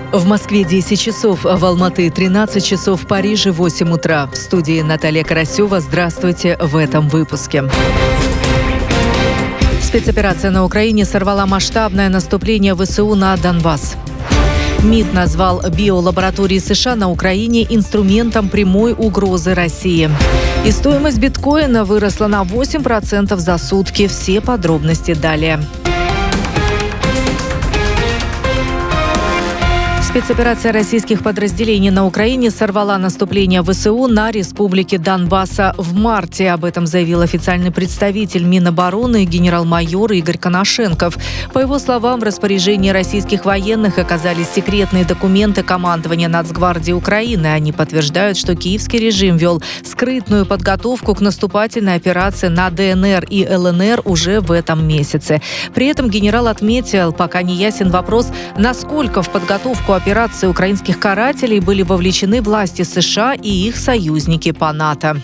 В Москве 10 часов, а в Алматы 13 часов, в Париже 8 утра. В студии Наталья Карасева. Здравствуйте в этом выпуске. Спецоперация на Украине сорвала масштабное наступление ВСУ на Донбасс. МИД назвал биолаборатории США на Украине инструментом прямой угрозы России. И стоимость биткоина выросла на 8% за сутки. Все подробности далее. Спецоперация российских подразделений на Украине сорвала наступление ВСУ на республике Донбасса в марте. Об этом заявил официальный представитель Минобороны генерал-майор Игорь Коношенков. По его словам, в распоряжении российских военных оказались секретные документы командования Нацгвардии Украины. Они подтверждают, что киевский режим вел скрытную подготовку к наступательной операции на ДНР и ЛНР уже в этом месяце. При этом генерал отметил, пока не ясен вопрос, насколько в подготовку операции украинских карателей были вовлечены власти США и их союзники по НАТО.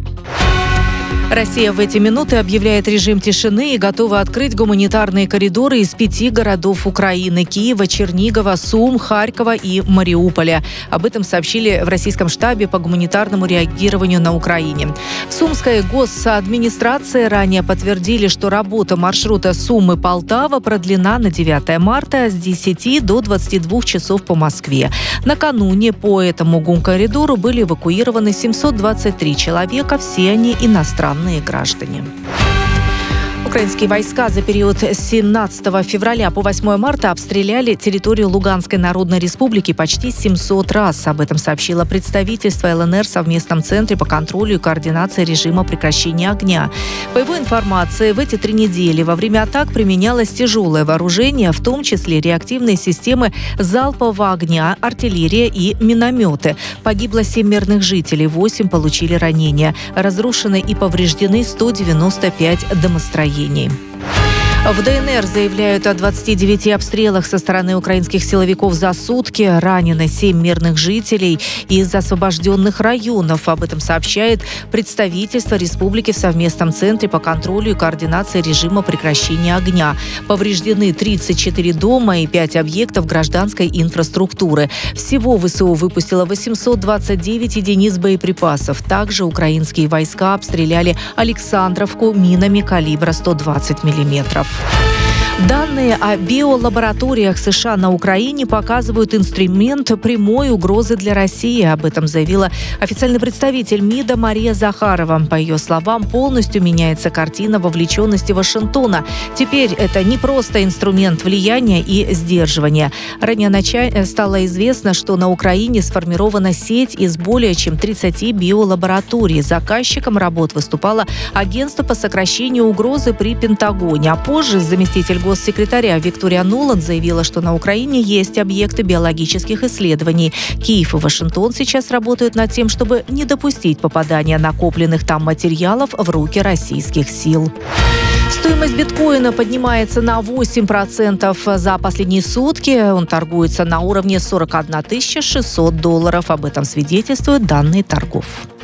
Россия в эти минуты объявляет режим тишины и готова открыть гуманитарные коридоры из 5 городов Украины – Киева, Чернигова, Сум, Харькова и Мариуполя. Об этом сообщили в российском штабе по гуманитарному реагированию на Украине. В Сумской госадминистрации ранее подтвердили, что работа маршрута Сумы-Полтава продлена на 9 марта с 10 до 22 часов по Москве. Накануне по этому гумкоридору были эвакуированы 723 человека, все они иностранные граждане. Украинские войска за период с 17 февраля по 8 марта обстреляли территорию Луганской Народной Республики почти 700 раз. Об этом сообщило представительство ЛНР в совместном центре по контролю и координации режима прекращения огня. По его информации, в эти 3 недели во время атак применялось тяжелое вооружение, в том числе реактивные системы залпового огня, артиллерия и минометы. Погибло 7 мирных жителей, 8 получили ранения. Разрушены и повреждены 195 домостроений. В ДНР заявляют о 29 обстрелах со стороны украинских силовиков за сутки. Ранены 7 мирных жителей из освобожденных районов. Об этом сообщает представительство республики в совместном центре по контролю и координации режима прекращения огня. Повреждены 34 дома и 5 объектов гражданской инфраструктуры. Всего ВСУ выпустило 829 единиц боеприпасов. Также украинские войска обстреляли Александровку минами калибра 120 мм. Данные о биолабораториях США на Украине показывают инструмент прямой угрозы для России. Об этом заявила официальный представитель МИДа Мария Захарова. По ее словам, полностью меняется картина вовлеченности Вашингтона. Теперь это не просто инструмент влияния и сдерживания. Ранее стало известно, что на Украине сформирована сеть из более чем 30 биолабораторий. Заказчиком работ выступало агентство по сокращению угрозы при Пентагоне. А позже заместитель госсекретаря Виктория Нуланд заявила, что на Украине есть объекты биологических исследований. Киев и Вашингтон сейчас работают над тем, чтобы не допустить попадания накопленных там материалов в руки российских сил. Стоимость биткоина поднимается на 8% за последние сутки. Он торгуется на уровне $41 600. Об этом свидетельствуют данные торгов.